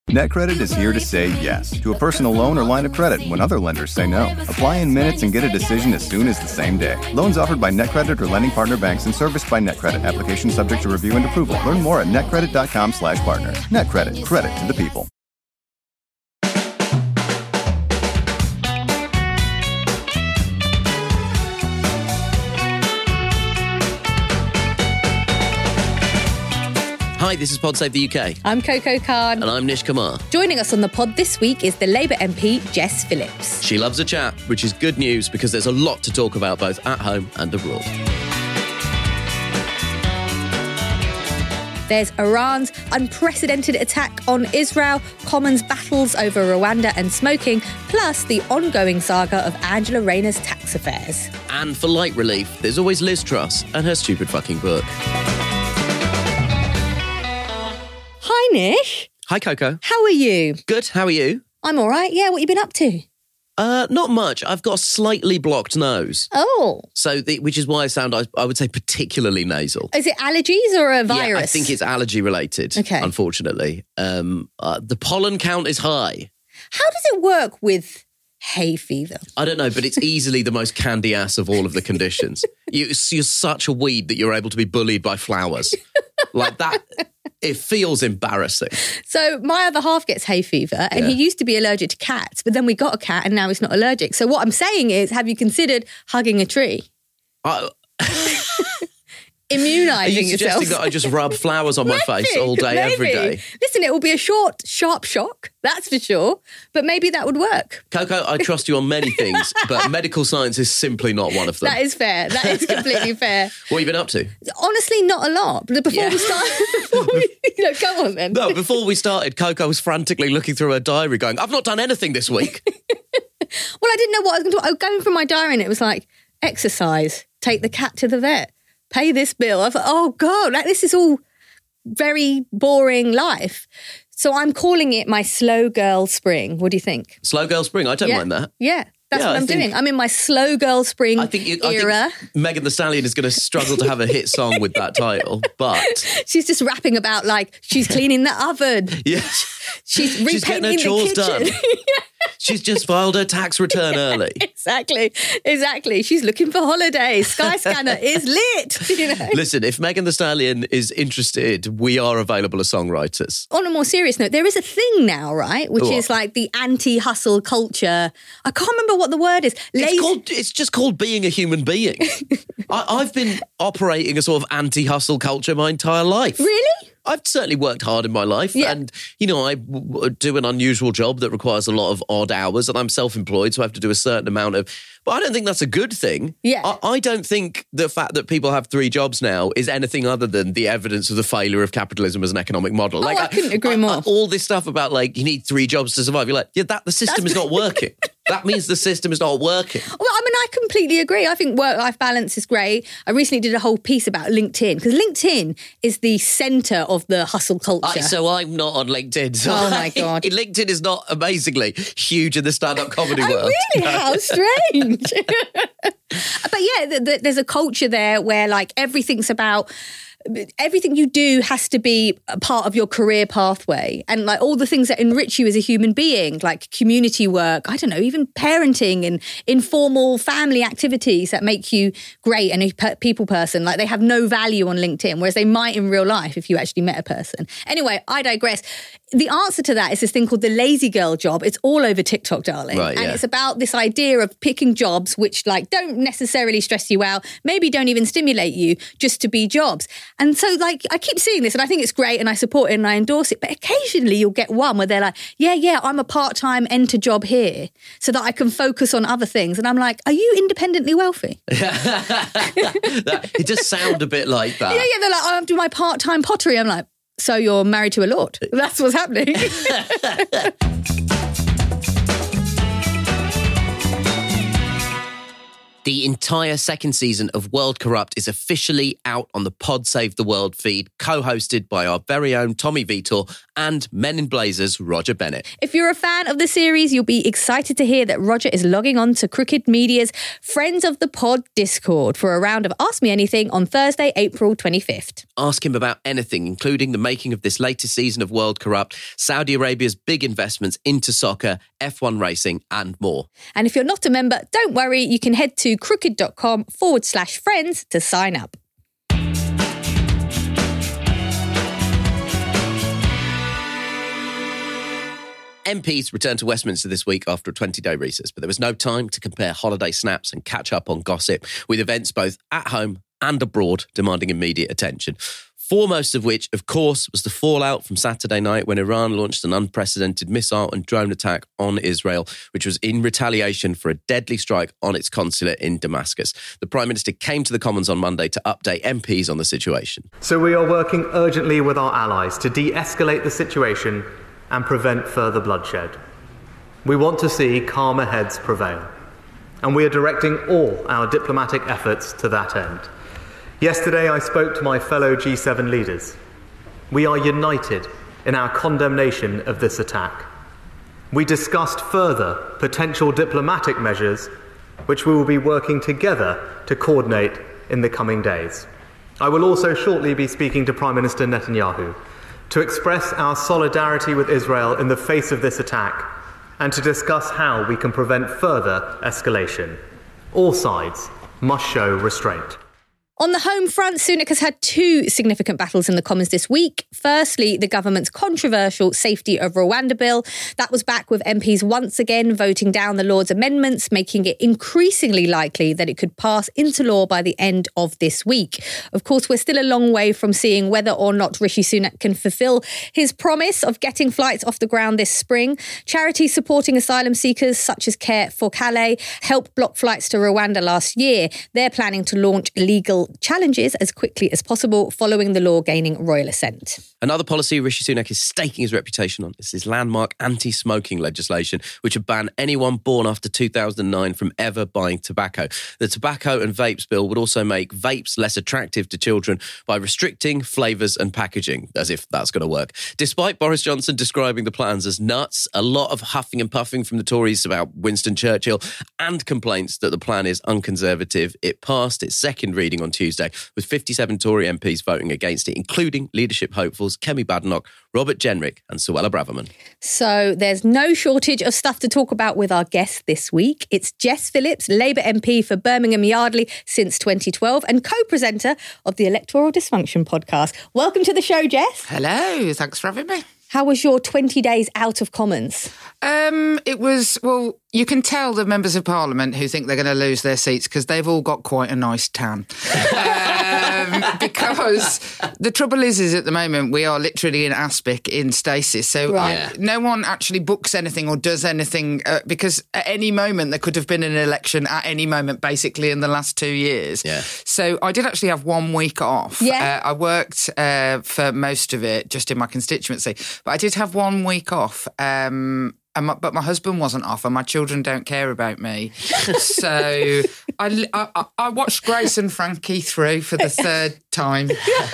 NetCredit is here to say yes to a personal loan or line of credit when other lenders say no. Apply in minutes and get a decision as soon as the same day. Loans offered by NetCredit or lending partner banks and serviced by NetCredit. Application subject to review and approval. Learn more at netcredit.com/partner. NetCredit. Credit to the people. Hi, this is Pod Save the UK. I'm Coco Khan. And I'm Nish Kumar. Joining us on the pod this week is the Labour MP, Jess Phillips. She loves a chat, which is good news because there's a lot to talk about both at home and abroad. There's Iran's unprecedented attack on Israel, Commons' battles over Rwanda and smoking, plus the ongoing saga of Angela Rayner's tax affairs. And for light relief, there's always Liz Truss and her stupid fucking book. Hi, Nish. Hi, Coco. How are you? Good, how are you? I'm all right. Yeah, what you been up to? Not much. I've got a slightly blocked nose. Oh. So, which is why I sound, I would say, particularly nasal. Is it allergies or a virus? Yeah, I think it's allergy related, Okay. Unfortunately. The pollen count is high. How does it work with hay fever? I don't know, but it's easily the most candy ass of all of the conditions. You're such a weed that you're able to be bullied by flowers. Like that, it feels embarrassing. So my other half gets hay fever and he used to be allergic to cats, but then we got a cat and now he's not allergic. So what I'm saying is, have you considered hugging a tree? Immunising Are you yourself. suggesting that I just rub flowers on my face all day, every day? Listen, it will be a short, sharp shock, that's for sure, but maybe that would work. Coco, I trust you on many things, but medical science is simply not one of them. That is fair. That is completely fair. What have you been up to? Honestly, not a lot. But before we start, go on then. No, before we started, Coco was frantically looking through her diary going, I've not done anything this week. Well, I didn't know what I was going to do. I was going through my diary and it was like, exercise, take the cat to the vet, pay this bill. I thought, oh God, like this is all very boring life. So I'm calling it my slow girl spring. What do you think? Slow girl spring, I don't mind that. Yeah, that's what I'm doing. I'm in my slow girl spring era. I think Megan Thee Stallion is going to struggle to have a hit song with that title, but... She's just rapping about like she's cleaning the oven. Yeah. She's repainting getting her chores the kitchen. done. She's just filed her tax return early. Exactly. She's looking for holidays. Skyscanner is lit. You know? Listen, if Megan Thee Stallion is interested, we are available as songwriters. On a more serious note, there is a thing now, right? Which is like the anti-hustle culture. I can't remember what the word is. It's just called being a human being. I've been operating a sort of anti-hustle culture my entire life. Really? I've certainly worked hard in my life and, you know, I do an unusual job that requires a lot of odd hours and I'm self-employed, so I have to do a certain amount of... But I don't think that's a good thing. Yeah. I don't think the fact that people have 3 jobs now is anything other than the evidence of the failure of capitalism as an economic model. I couldn't agree more. All this stuff about, like, you need 3 jobs to survive. You're like, the system is not working. That means the system is not working. Well, I mean, I completely agree. I think work-life balance is great. I recently did a whole piece about LinkedIn because LinkedIn is the centre of the hustle culture. So I'm not on LinkedIn. So oh, my God. LinkedIn is not, amazingly, huge in the stand-up comedy world. Really? How strange. But yeah, there's a culture there where like everything you do has to be a part of your career pathway and like all the things that enrich you as a human being, like community work, I don't know, even parenting and informal family activities that make you great and a people person, like they have no value on LinkedIn, whereas they might in real life if you actually met a person. Anyway, I digress. The answer to that is this thing called the lazy girl job. It's all over TikTok, darling. Right, and it's about this idea of picking jobs which like don't necessarily stress you out, maybe don't even stimulate you, just to be jobs. And so like I keep seeing this and I think it's great and I support it and I endorse it. But occasionally you'll get one where they're like, yeah, I'm a part-time enter job here so that I can focus on other things. And I'm like, are you independently wealthy? It does sound a bit like that. Yeah, they're like, I'm doing my part-time pottery. I'm like, so you're married to a lord? That's what's happening. The entire second season of World Corrupt is officially out on the Pod Save the World feed, co-hosted by our very own Tommy Vitor and Men in Blazers Roger Bennett. If you're a fan of the series, you'll be excited to hear that Roger is logging on to Crooked Media's Friends of the Pod Discord for a round of Ask Me Anything on Thursday, April 25th. Ask him about anything, including the making of this latest season of World Corrupt, Saudi Arabia's big investments into soccer, F1 racing and more. And if you're not a member, don't worry, you can head to crooked.com/friends to sign up. MPs returned to Westminster this week after a 20-day recess, but there was no time to compare holiday snaps and catch up on gossip, with events both at home and abroad demanding immediate attention. Foremost of which, of course, was the fallout from Saturday night when Iran launched an unprecedented missile and drone attack on Israel, which was in retaliation for a deadly strike on its consulate in Damascus. The Prime Minister came to the Commons on Monday to update MPs on the situation. So we are working urgently with our allies to de-escalate the situation and prevent further bloodshed. We want to see calmer heads prevail, and we are directing all our diplomatic efforts to that end. Yesterday, I spoke to my fellow G7 leaders. We are united in our condemnation of this attack. We discussed further potential diplomatic measures, which we will be working together to coordinate in the coming days. I will also shortly be speaking to Prime Minister Netanyahu to express our solidarity with Israel in the face of this attack and to discuss how we can prevent further escalation. All sides must show restraint. On the home front, Sunak has had two significant battles in the Commons this week. Firstly, the government's controversial Safety of Rwanda bill. That was back with MPs once again voting down the Lord's amendments, making it increasingly likely that it could pass into law by the end of this week. Of course, we're still a long way from seeing whether or not Rishi Sunak can fulfil his promise of getting flights off the ground this spring. Charities supporting asylum seekers, such as Care for Calais, helped block flights to Rwanda last year. They're planning to launch legal challenges as quickly as possible following the law gaining royal assent. Another policy Rishi Sunak is staking his reputation on is his landmark anti-smoking legislation, which would ban anyone born after 2009 from ever buying tobacco. The tobacco and vapes bill would also make vapes less attractive to children by restricting flavours and packaging, as if that's going to work. Despite Boris Johnson describing the plans as nuts, a lot of huffing and puffing from the Tories about Winston Churchill and complaints that the plan is unconservative, it passed its second reading on Tuesday, with 57 Tory MPs voting against it, including leadership hopefuls Kemi Badenoch, Robert Jenrick and Suella Braverman. So there's no shortage of stuff to talk about with our guest this week. It's Jess Phillips, Labour MP for Birmingham Yardley since 2012 and co-presenter of the Electoral Dysfunction podcast. Welcome to the show, Jess. Hello, thanks for having me. How was your 20 days out of Commons? It was, well, you can tell the members of Parliament who think they're going to lose their seats because they've all got quite a nice tan. Because the trouble is at the moment we are literally in aspic, in stasis. So no one actually books anything or does anything because at any moment there could have been an election at any moment, basically in the last 2 years. Yeah. So I did actually have 1 week off. Yeah. I worked for most of it just in my constituency, but I did have 1 week off. But my husband wasn't off and my children don't care about me. So I watched Grace and Frankie through for the third time.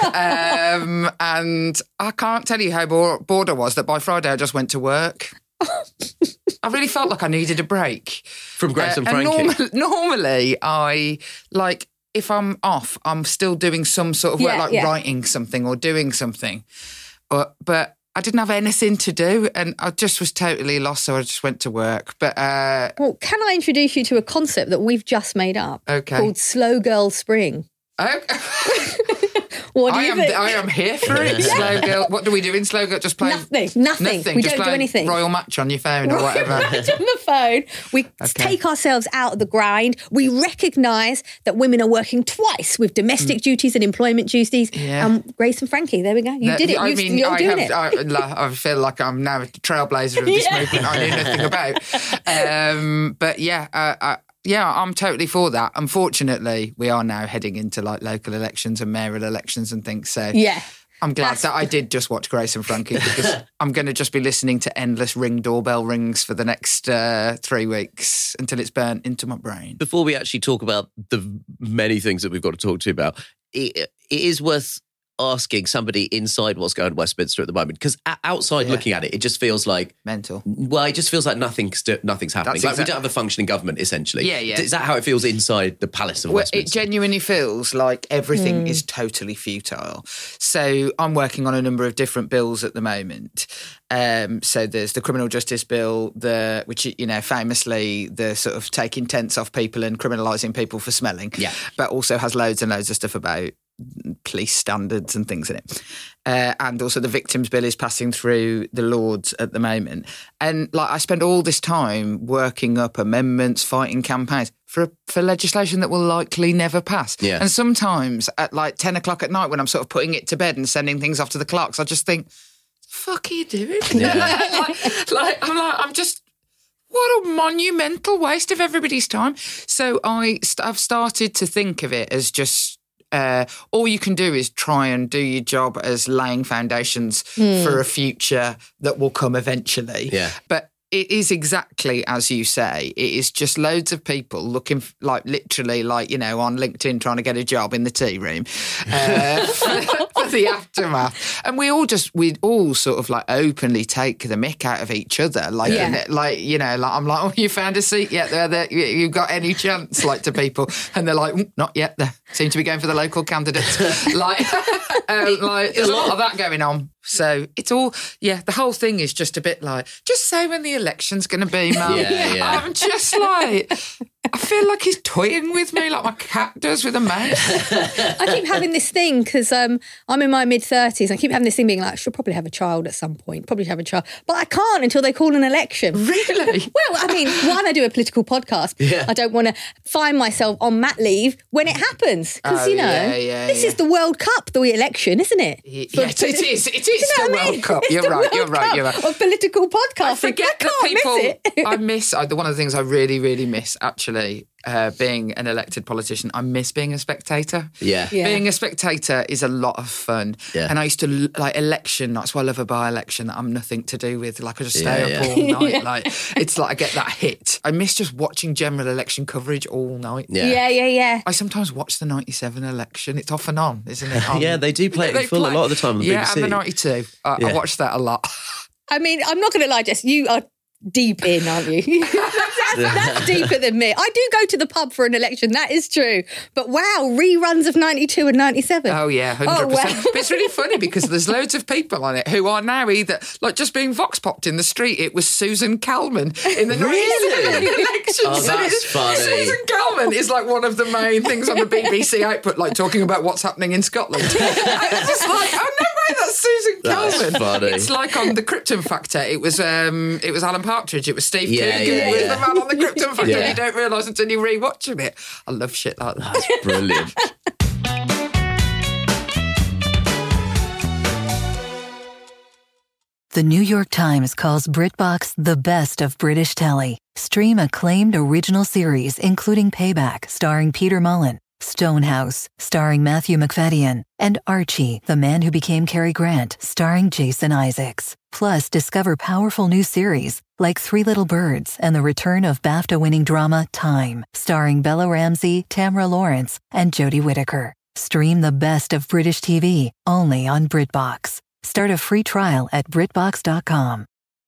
And I can't tell you how bored I was that by Friday I just went to work. I really felt like I needed a break. From Grace and Frankie? Normally, if I'm off, I'm still doing some sort of work, writing something or doing something. But I didn't have anything to do and I just was totally lost, so I just went to work. But well, can I introduce you to a concept that we've just made up called Slow Girl Spring? What do you think? I am here for it. Slow Girl. What do we do in Slow Girl? Just play nothing. We just don't do anything. Royal Match on your phone or whatever. Match on the phone. We take ourselves out of the grind. We recognise that women are working twice with domestic duties and employment duties. Yeah. Grace and Frankie, there we go. You did it. You're doing it. I feel like I'm now a trailblazer of this movement I knew nothing about. But yeah, I'm totally for that. Unfortunately, we are now heading into like local elections and mayoral elections and things. So I'm glad that I did just watch Grace and Frankie, because I'm going to just be listening to endless Ring doorbell rings for the next 3 weeks until it's burnt into my brain. Before we actually talk about the many things that we've got to talk to you about, it is worth asking somebody inside what's going on in Westminster at the moment, because outside looking at it, it just feels like mental. Well, it just feels like nothing's happening. Like we don't have a functioning government, essentially. Yeah. Is that how it feels inside the Palace of Westminster? It genuinely feels like everything is totally futile. So I'm working on a number of different bills at the moment. So there's the criminal justice bill, which, you know, famously the sort of taking tents off people and criminalising people for smelling. Yeah. But also has loads and loads of stuff about police standards and things in it. And also the victims bill is passing through the Lords at the moment. And like I spend all this time working up amendments, fighting campaigns for legislation that will likely never pass. Yeah. And sometimes at like 10 o'clock at night when I'm sort of putting it to bed and sending things off to the clerks, I just think, fuck are you doing? Yeah. What a monumental waste of everybody's time. So I've started to think of it as just all you can do is try and do your job as laying foundations for a future that will come eventually. Yeah. But it is exactly as you say. It is just loads of people looking like literally like, you know, on LinkedIn trying to get a job in the tea room for the aftermath. And we'd all sort of like openly take the mick out of each other. Like, like, you know, like I'm like, oh, you found a seat yet there? You've got any chance? Like to people. And they're like, not yet. They seem to be going for the local candidates. like there's a lot of that going on. So it's all, the whole thing is just a bit like, just say when the election's going to be, Mum. Yeah. I'm just like, I feel like he's toying with me like my cat does with a mouse. I keep having this thing because I'm in my mid-30s. I keep having this thing being like, I should probably have a child at some point, but I can't until they call an election. Really? Well, I mean, one, I do a political podcast. Yeah. I don't want to find myself on mat leave when it happens because, this is the World Cup, the election, isn't it? Yes, it is. It is the World Cup. You're right. Of political podcasting. I forget the people. I miss one of the things I really, really miss actually. Being an elected politician, I miss being a spectator. Yeah. Being a spectator is a lot of fun. Yeah. And I used to like election. That's why I love a by-election that I'm nothing to do with. Like I just stay up all night. Like it's like I get that hit. I miss just watching general election coverage all night. Yeah. I sometimes watch the 97 election. It's off and on, isn't it? Yeah, they do play it in full a lot of the time on the BBC. Yeah, and the 92. I watch that a lot. I mean, I'm not going to lie, Jess, you are deep in, aren't you? That's deeper than me. I do go to the pub for an election, that is true. But wow, reruns of 92 and 97. Oh yeah, 100%. Oh, wow. But it's really funny because there's loads of people on it who are now either, like just being vox popped in the street, it was Susan Calman in the 97 election. Oh, that's funny. Susan Calman is like one of the main things on the BBC output, like talking about what's happening in Scotland. And it's just like, oh no way, that's Susan Calman. Funny. It's like on the Krypton Factor, it was Alan Partridge, it was Steve Coogan was the man on the Krypton Factor, and you don't realise until you re-watching it. I love shit like that. That's brilliant. The New York Times calls BritBox the best of British telly. Stream acclaimed original series including Payback, starring Peter Mullen, Stonehouse, starring Matthew McFadden, and Archie, the Man Who Became Cary Grant, starring Jason Isaacs. Plus, discover powerful new series like Three Little Birds and the return of BAFTA-winning drama Time, starring Bella Ramsey, Tamara Lawrence, and Jodie Whittaker. Stream the best of British TV only on BritBox. Start a free trial at BritBox.com.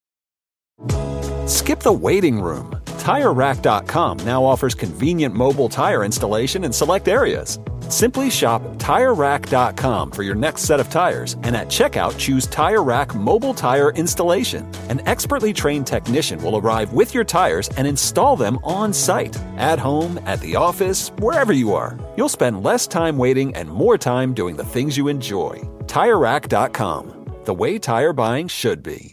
Skip the waiting room. TireRack.com now offers convenient mobile tire installation in select areas. Simply shop TireRack.com for your next set of tires and at checkout choose Tire Rack Mobile Tire Installation. An expertly trained technician will arrive with your tires and install them on site. At home, at the office, wherever you are. You'll spend less time waiting and more time doing the things you enjoy. TireRack.com. The way tire buying should be.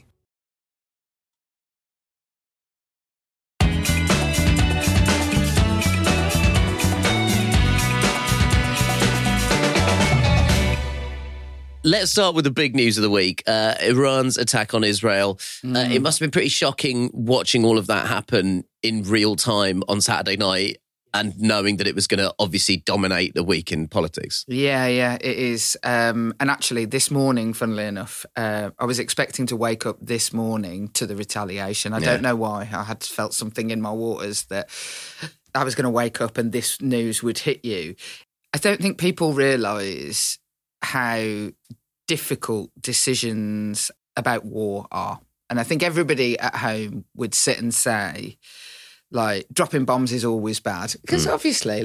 Let's start with the big news of the week. Iran's attack on Israel. It must have been pretty shocking watching all of that happen in real time on Saturday night. and knowing that it was going to obviously dominate the week in politics. Yeah, it is. And actually, this morning, funnily enough, I was expecting to wake up this morning to the retaliation. I don't know why. I had felt something in my waters that I was going to wake up and this news would hit you. I don't think people realise how difficult decisions about war are. And I think everybody at home would sit and say, like, dropping bombs is always bad. Because obviously,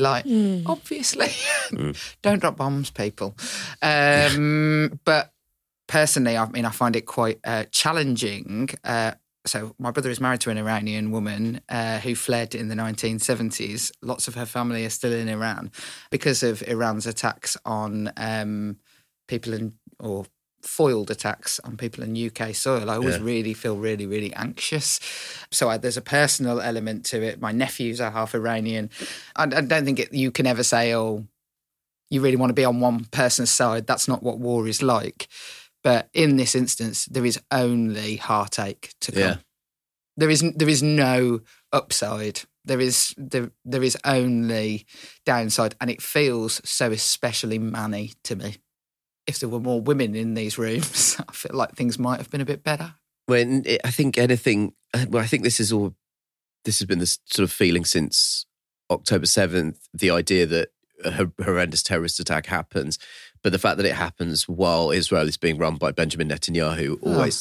don't drop bombs, people. But personally, I find it quite challenging. So my brother is married to an Iranian woman who fled in the 1970s. Lots of her family are still in Iran because of Iran's attacks on people or foiled attacks on people in UK soil. I always really feel really, really anxious. So there's a personal element to it. My nephews are half Iranian. I don't think you can ever say, oh, you really want to be on one person's side. That's not what war is like. But in this instance, there is only heartache to come. Yeah. There is no upside. There is only downside, and it feels so especially manny to me. If there were more women in these rooms, I feel like things might have been a bit better. I think this has been the sort of feeling since October 7th, the idea that a horrendous terrorist attack happens, but the fact that it happens while Israel is being run by Benjamin Netanyahu,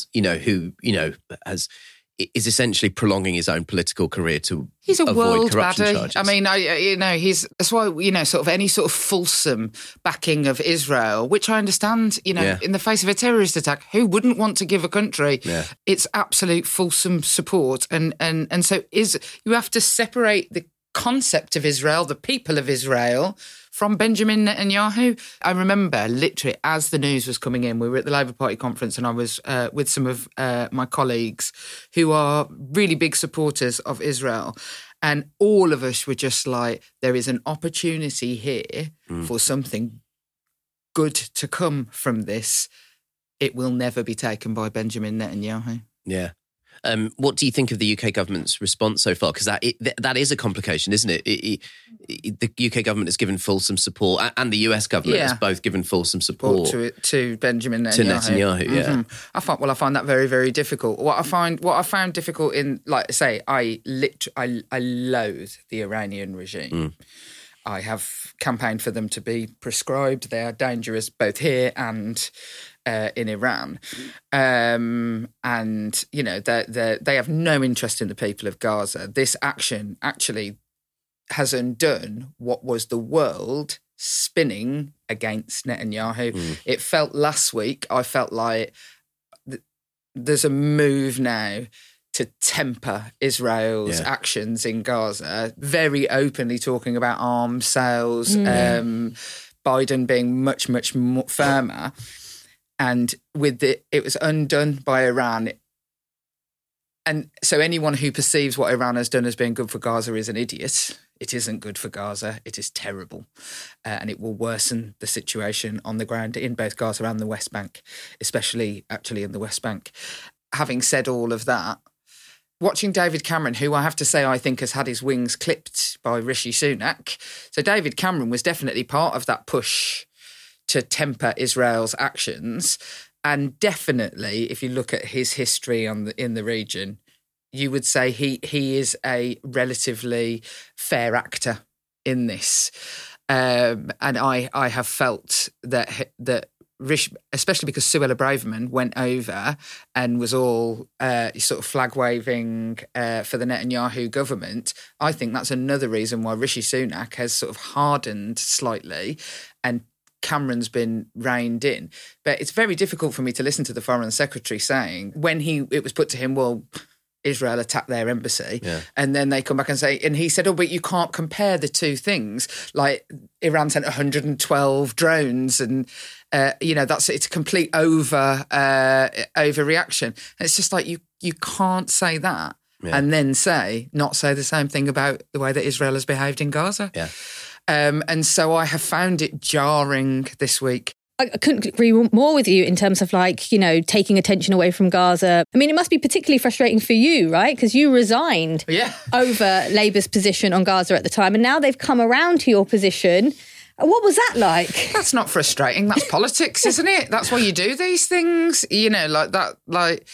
is essentially prolonging his own political career to he's a avoid world corruption baddie. charges. I mean, that's why, sort of any sort of fulsome backing of Israel, which I understand, in the face of a terrorist attack, who wouldn't want to give a country its absolute fulsome support? And so you have to separate the concept of Israel, the people of Israel, from Benjamin Netanyahu. I remember literally as the news was coming in, we were at the Labour Party conference and I was with some of my colleagues who are really big supporters of Israel. And all of us were just like, there is an opportunity here for something good to come from this. It will never be taken by Benjamin Netanyahu. Yeah. What do you think of the UK government's response so far? Because that is a complication, isn't it? The UK government has given fulsome support, and the US government has both given fulsome support to Benjamin Netanyahu. To Netanyahu, yeah. I find that very, very difficult. What I found difficult in, like I say, I loathe the Iranian regime. I have campaigned for them to be proscribed. They are dangerous both here and in Iran. And, they have no interest in the people of Gaza. This action actually has undone what was the world spinning against Netanyahu. It felt last week, I felt like there's a move now to temper Israel's actions in Gaza, very openly talking about arms sales, Biden being much, much more firmer. And it was undone by Iran. And so anyone who perceives what Iran has done as being good for Gaza is an idiot. It isn't good for Gaza. It is terrible. And it will worsen the situation on the ground in both Gaza and the West Bank, especially actually in the West Bank. Having said all of that, watching David Cameron, who I have to say I think has had his wings clipped by Rishi Sunak. So David Cameron was definitely part of that push to temper Israel's actions. And definitely, if you look at his history in the region, you would say he is a relatively fair actor in this. And I have felt that Rishi, especially because Suella Braverman went over and was all sort of flag waving for the Netanyahu government, I think that's another reason why Rishi Sunak has sort of hardened slightly and Cameron's been reined in. But it's very difficult for me to listen to the Foreign Secretary saying, when it was put to him, well, Israel attacked their embassy. Yeah. And then they come back and say, and he said, oh, but you can't compare the two things. Like Iran sent 112 drones and, it's a complete overreaction. And it's just like, you can't say that and then not say the same thing about the way that Israel has behaved in Gaza. Yeah. And so I have found it jarring this week. I couldn't agree more with you in terms of like, you know, taking attention away from Gaza. I mean, it must be particularly frustrating for you, right? Because you resigned over Labour's position on Gaza at the time, and now they've come around to your position. What was that like? That's not frustrating. That's politics, isn't it? That's why you do these things, you know, like that, like...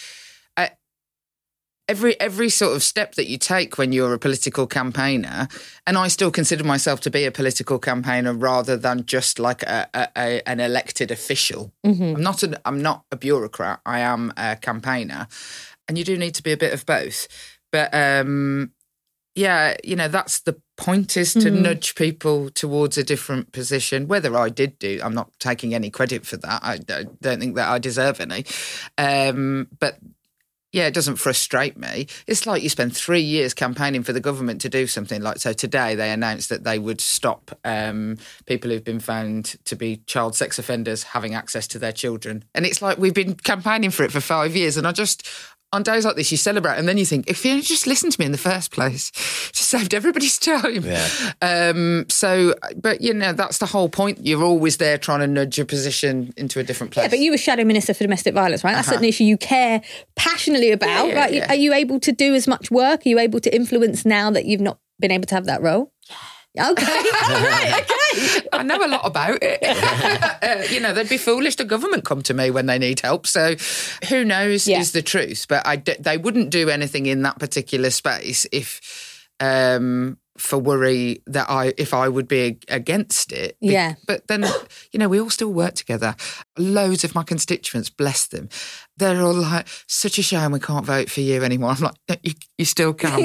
Every sort of step that you take when you're a political campaigner, and I still consider myself to be a political campaigner rather than just like an elected official. Mm-hmm. I'm not a bureaucrat. I am a campaigner, and you do need to be a bit of both. But yeah, you know, that's the point, is to nudge people towards a different position. Whether I did I'm not taking any credit for that. I don't think that I deserve any. But yeah, it doesn't frustrate me. It's like you spend 3 years campaigning for the government to do something. Like, so today they announced that they would stop people who've been found to be child sex offenders having access to their children. And it's like, we've been campaigning for it for 5 years. And on days like this, you celebrate, and then you think, if you just listened to me in the first place, just saved everybody's time. Yeah. But, you know, that's the whole point. You're always there trying to nudge your position into a different place. Yeah, but you were Shadow Minister for Domestic Violence, right? That's an issue you care passionately about, right? Yeah. Are you able to do as much work? Are you able to influence now that you've not been able to have that role? Okay. Right, okay. I know a lot about it. You know, they'd be foolish. The government come to me when they need help. So who knows is the truth. But they wouldn't do anything in that particular space if for worry that if I would be against it. Yeah. But then, you know, we all still work together. Loads of my constituents, bless them, they're all like, such a shame we can't vote for you anymore. I'm like, you still can.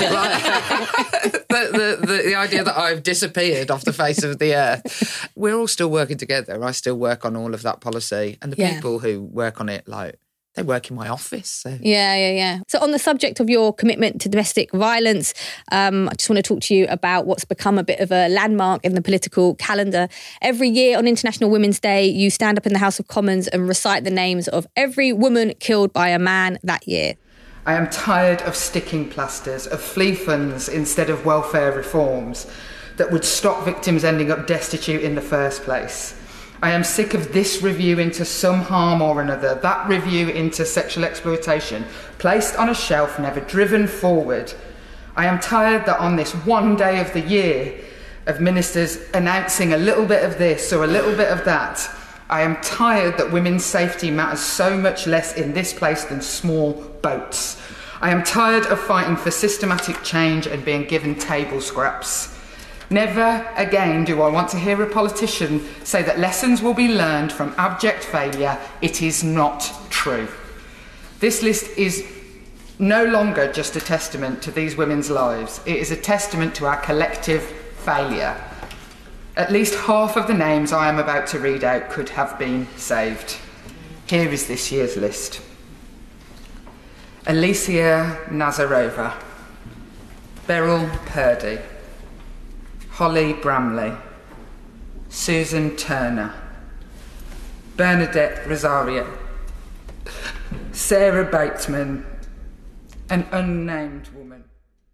The idea that I've disappeared off the face of the earth. We're all still working together. I still work on all of that policy. And the people who work on it, like, they work in my office. So. Yeah. So on the subject of your commitment to domestic violence, I just want to talk to you about what's become a bit of a landmark in the political calendar. Every year on International Women's Day, you stand up in the House of Commons and recite the names of every woman killed by a man that year. I am tired of sticking plasters, of flea funds instead of welfare reforms that would stop victims ending up destitute in the first place. I am sick of this review into some harm or another, that review into sexual exploitation, placed on a shelf, never driven forward. I am tired that on this one day of the year of ministers announcing a little bit of this or a little bit of that, I am tired that women's safety matters so much less in this place than small boats. I am tired of fighting for systematic change and being given table scraps. Never again do I want to hear a politician say that lessons will be learned from abject failure. It is not true. This list is no longer just a testament to these women's lives. It is a testament to our collective failure. At least half of the names I am about to read out could have been saved. Here is this year's list. Alicia Nazarova, Beryl Purdy, Holly Bramley, Susan Turner, Bernadette Rosario, Sarah Bateman, an unnamed woman.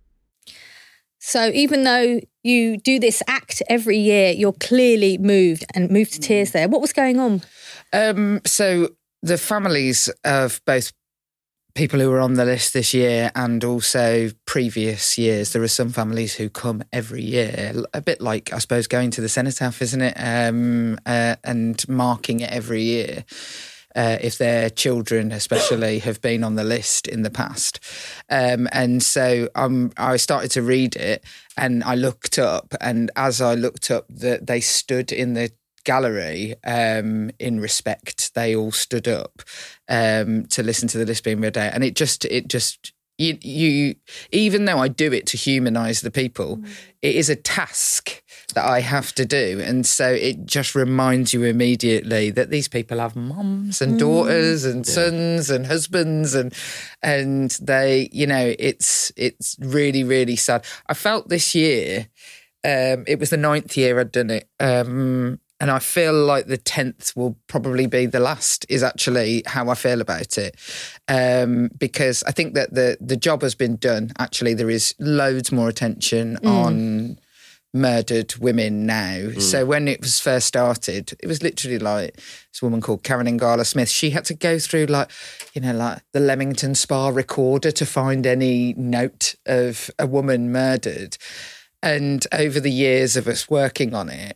So even though you do this act every year, you're clearly moved to tears there. What was going on? So the families of both people who were on the list this year and also previous years, there are some families who come every year, a bit like, I suppose, going to the cenotaph, isn't it? And marking it every year. If their children especially have been on the list in the past. And so I started to read it and I looked up, and as I looked up, they stood in the gallery in respect. They all stood up to listen to the list being read out. And it just you even though I do it to humanise the people, it is a task that I have to do. And so it just reminds you immediately that these people have mums and daughters and sons and husbands and they, you know, it's really, really sad. I felt this year, it was the 9th year I'd done it, and I feel like the 10th will probably be the last, is actually how I feel about it. Because I think that the job has been done. Actually, there is loads more attention on murdered women now. So when it was first started, it was literally like this woman called Karen Ngala Smith. She had to go through like the Leamington Spa recorder to find any note of a woman murdered. And over the years of us working on it,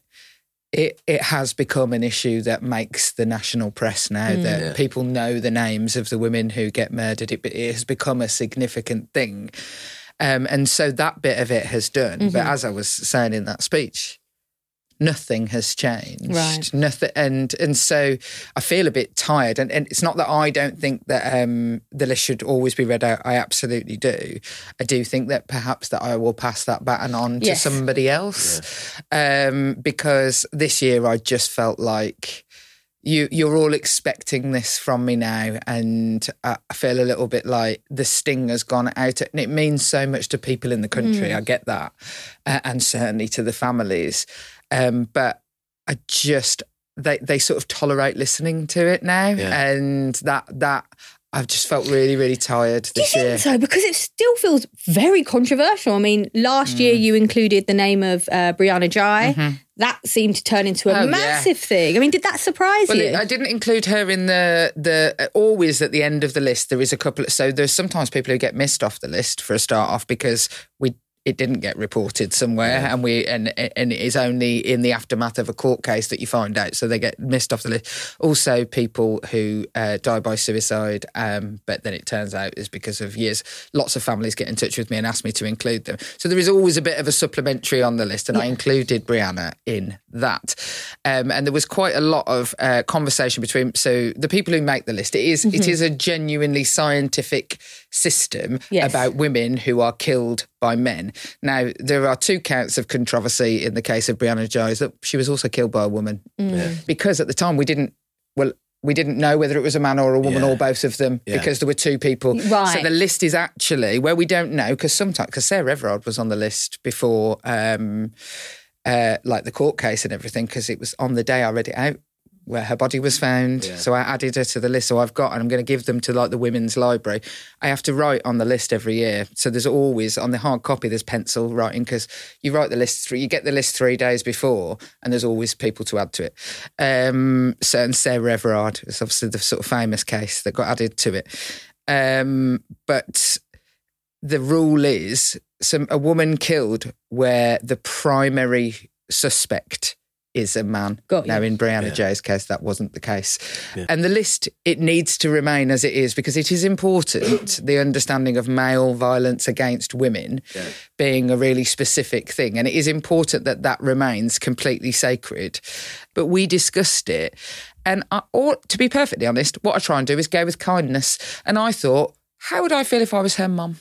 it has become an issue that makes the national press now, that people know the names of the women who get murdered. It has become a significant thing. And so that bit of it has done. But as I was saying in that speech, nothing has changed. Right. Nothing. And so I feel a bit tired. And it's not that I don't think that the list should always be read out. I absolutely do. I do think that perhaps that I will pass that baton on to somebody else. Because this year I just felt like you're all expecting this from me now, and I feel a little bit like the sting has gone out. And it means so much to people in the country, I get that, and certainly to the families. But I just, they sort of tolerate listening to it now, and that I've just felt really, really tired this year. Do you think so? Because it still feels very controversial. I mean, last year you included the name of Brianna Ghey. That seemed to turn into a massive thing. I mean, did that surprise you? I didn't include her in the always at the end of the list. There is a couple. So there's sometimes people who get missed off the list for a start off because it didn't get reported somewhere, and it is only in the aftermath of a court case that you find out, so they get missed off the list. Also, people who die by suicide, but then it turns out is because of years. Lots of families get in touch with me and ask me to include them. So there is always a bit of a supplementary on the list, and I included Brianna in that. And there was quite a lot of conversation between the people who make the list. It is a genuinely scientific system about women who are killed by men. Now, there are 2 counts of controversy in the case of Brianna Ghey, that she was also killed by a woman. Because at the time we didn't know whether it was a man or a woman or both of them, because there were 2 people. Right. So the list is actually where we don't know, because Sarah Everard was on the list before like the court case and everything, because it was on the day I read it out where her body was found. So I added her to the list. So I'm going to give them to like the Women's Library. I have to write on the list every year. So there's always, on the hard copy, there's pencil writing, because you write the list, you get the list 3 days before, and there's always people to add to it. And Sarah Everard is obviously the sort of famous case that got added to it. But the rule is a woman killed where the primary suspect is a man. Now, in Brianna Ghey's case, that wasn't the case. And the list, it needs to remain as it is, because it is important, the understanding of male violence against women being a really specific thing. And it is important that that remains completely sacred. But we discussed it. And to be perfectly honest, what I try and do is go with kindness. And I thought, how would I feel if I was her mum?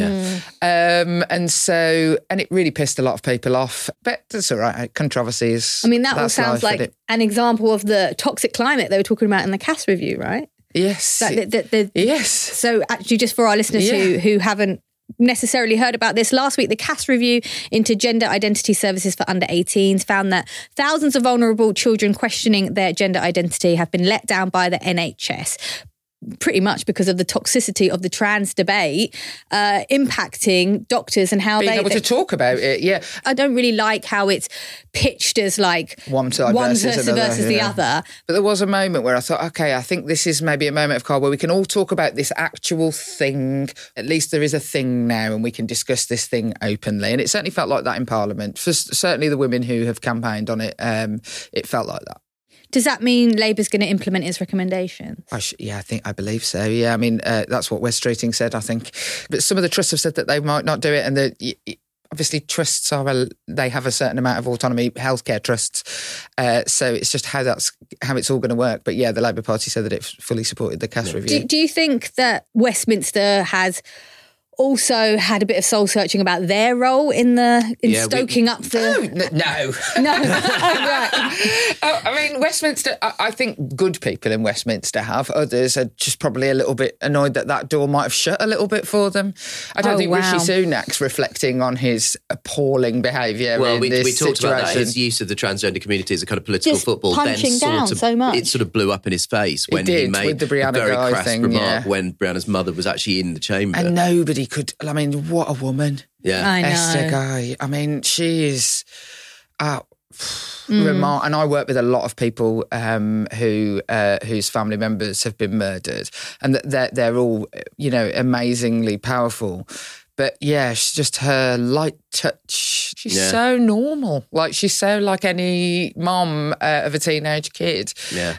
And it really pissed a lot of people off. But that's all right. Controversies. I mean, that all sounds like an example of the toxic climate they were talking about in the Cass review, right? Yes. Yes. So actually, just for our listeners who haven't necessarily heard about this, last week the Cass review into gender identity services for under 18s found that thousands of vulnerable children questioning their gender identity have been let down by the NHS, pretty much because of the toxicity of the trans debate impacting doctors and how being able to talk about it. I don't really like how it's pitched as like one side versus the other. But there was a moment where I thought, okay, I think this is maybe a moment of calm where we can all talk about this actual thing. At least there is a thing now, and we can discuss this thing openly. And it certainly felt like that in Parliament. For certainly the women who have campaigned on it, it felt like that. Does that mean Labour's going to implement its recommendations? I believe so. Yeah, I mean, that's what Wes Streeting said, I think. But some of the trusts have said that they might not do it, and obviously trusts they have a certain amount of autonomy, healthcare trusts. So it's just how it's all going to work. But yeah, the Labour Party said that it fully supported the Cass review. Do you think that Westminster has also had a bit of soul searching about their role in stoking up the... No. Right. I mean, Westminster, I think good people in Westminster have. Others are just probably a little bit annoyed that door might have shut a little bit for them. I don't think Rishi Sunak's reflecting on his appalling behaviour in this we talked situation. about that, his use of the transgender community as a kind of political just football. Punching down so much. It sort of blew up in his face when he made with the Brianna a very Ghey crass thing, remark when Brianna's mother was actually in the chamber. And nobody what a woman. Yeah. I know. Esther Guy. I mean, she is remarkable. And I work with a lot of people whose family members have been murdered, and they're all, amazingly powerful. But yeah, she's just her light touch. She's so normal. Like, she's so like any mom of a teenage kid. Yeah.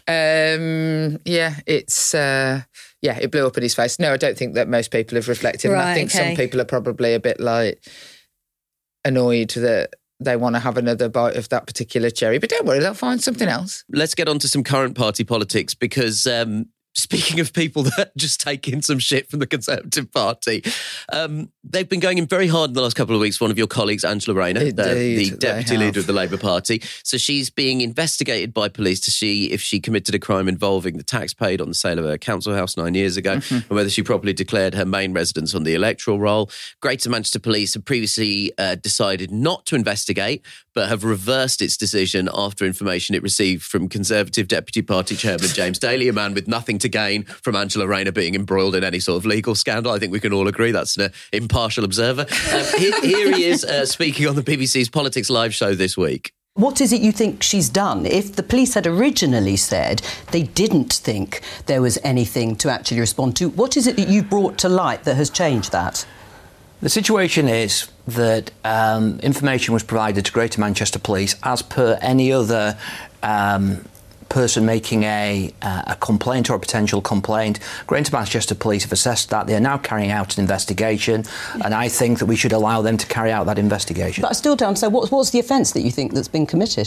It blew up in his face. No, I don't think that most people have reflected. Right, and I think some people are probably a bit like annoyed that they want to have another bite of that particular cherry. But don't worry, they'll find something else. Let's get on to some current party politics, because speaking of people that just take in some shit from the Conservative Party, they've been going in very hard in the last couple of weeks. One of your colleagues, Angela Rayner, the deputy leader of the Labour Party. So she's being investigated by police to see if she committed a crime involving the tax paid on the sale of her council house 9 years ago, and whether she properly declared her main residence on the electoral roll. Greater Manchester Police have previously decided not to investigate, but have reversed its decision after information it received from Conservative Deputy Party Chairman James Daly, a man with nothing to gain from Angela Rayner being embroiled in any sort of legal scandal. I think we can all agree that's an impartial observer. Here he is speaking on the BBC's Politics Live show this week. What is it you think she's done? If the police had originally said they didn't think there was anything to actually respond to, what is it that you brought to light that has changed that? The situation is that information was provided to Greater Manchester Police as per any other person making a complaint or a potential complaint. Greater Manchester Police have assessed that. They are now carrying out an investigation, and I think that we should allow them to carry out that investigation. But I still don't understand, what's the offence that you think that's been committed?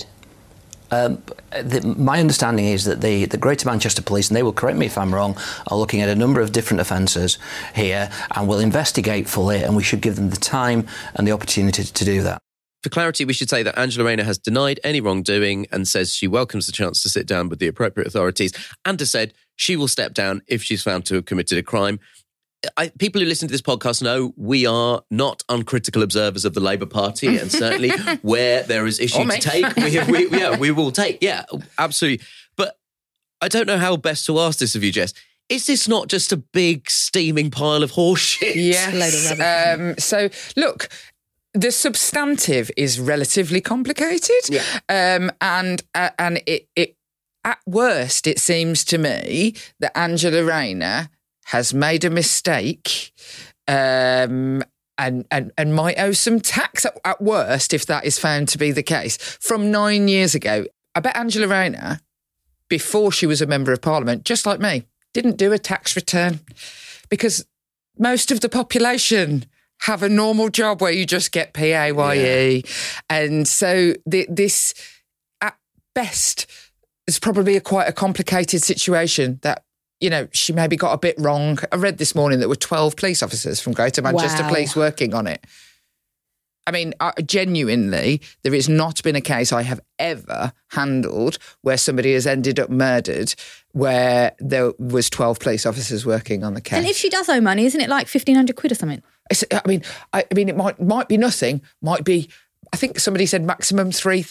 My understanding is that the Greater Manchester Police, and they will correct me if I'm wrong, are looking at a number of different offences here and will investigate fully, and we should give them the time and the opportunity to do that. For clarity, we should say that Angela Rayner has denied any wrongdoing and says she welcomes the chance to sit down with the appropriate authorities, and has said she will step down if she's found to have committed a crime. People who listen to this podcast know we are not uncritical observers of the Labour Party, and certainly where there is issue to take, we will take. Yeah, absolutely. But I don't know how best to ask this of you, Jess. Is this not just a big steaming pile of horse shit? Yes. So, look, the substantive is relatively complicated. Yeah. And it at worst, it seems to me that Angela Rayner has made a mistake and might owe some tax at worst if that is found to be the case. From 9 years ago, I bet Angela Rayner, before she was a Member of Parliament, just like me, didn't do a tax return because most of the population have a normal job where you just get PAYE. Yeah. And so this, at best, is probably quite a complicated situation that, you know, she maybe got a bit wrong. I read this morning that there were 12 police officers from Greater Manchester Police working on it. I mean, genuinely, there has not been a case I have ever handled where somebody has ended up murdered where there was 12 police officers working on the case. And if she does owe money, isn't it like 1,500 quid or something? I mean, it might be nothing, might be, I think somebody said maximum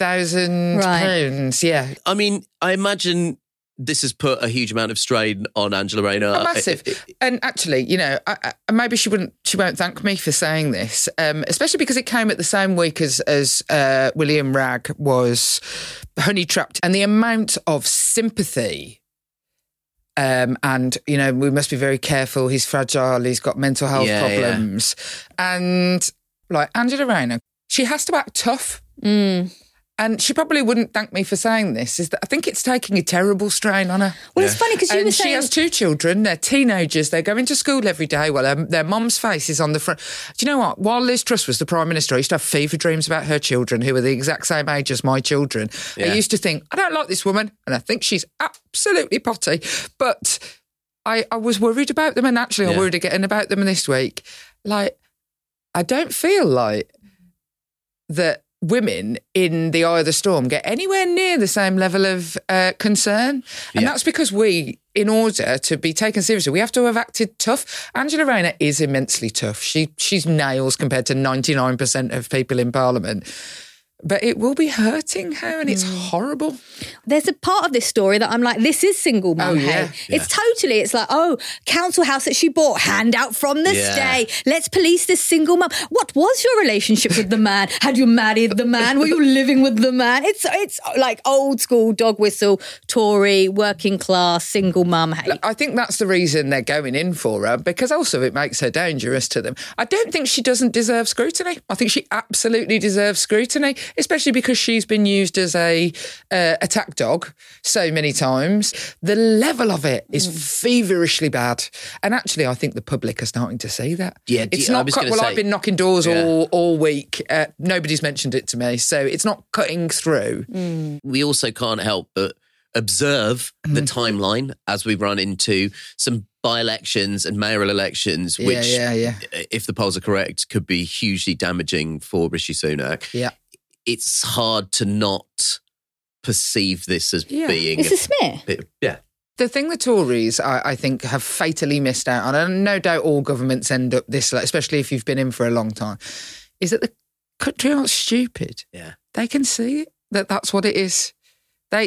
£3,000. Yeah. I mean, I imagine this has put a huge amount of strain on Angela Rayner. Massive. And actually, you know, maybe she won't thank me for saying this, especially because it came at the same week as William Ragg was honey-trapped. And the amount of sympathy, and, you know, we must be very careful. He's fragile. He's got mental health problems. Yeah. And, like, Angela Rayner, she has to act tough. And she probably wouldn't thank me for saying this, is that I think it's taking a terrible strain on her. Well, it's funny because you were saying... she has 2 children, they're teenagers, they're going to school every day. Well, their mum's face is on the front. Do you know what? While Liz Truss was the Prime Minister, I used to have fever dreams about her children, who were the exact same age as my children. Yeah. I used to think, I don't like this woman, and I think she's absolutely potty. But I was worried about them, and actually I worried again about them this week. Like, I don't feel like that women in the eye of the storm get anywhere near the same level of concern. And that's because we, in order to be taken seriously, we have to have acted tough. Angela Rayner is immensely tough. She's nails compared to 99% of people in Parliament. But it will be hurting her, and it's horrible. There's a part of this story that I'm like, this is single mum hate. It's like, council house that she bought, handout from the stay. Let's police this single mum. What was your relationship with the man? Had you married the man? Were you living with the man? It's like old school dog whistle, Tory, working class, single mum hate. I think that's the reason they're going in for her, because also it makes her dangerous to them. I don't think she doesn't deserve scrutiny. I think she absolutely deserves scrutiny, especially because she's been used as a attack dog so many times. The level of it is feverishly bad. And actually, I think the public are starting to see that. Yeah, it's not I've been knocking doors all week. Nobody's mentioned it to me, so it's not cutting through. We also can't help but observe the timeline as we run into some by-elections and mayoral elections, which, if the polls are correct, could be hugely damaging for Rishi Sunak. Yeah. It's hard to not perceive this as being... It's a smear. The thing the Tories, I think, have fatally missed out on, and no doubt all governments end up this, especially if you've been in for a long time, is that the country aren't stupid. Yeah. They can see it, that's what it is. They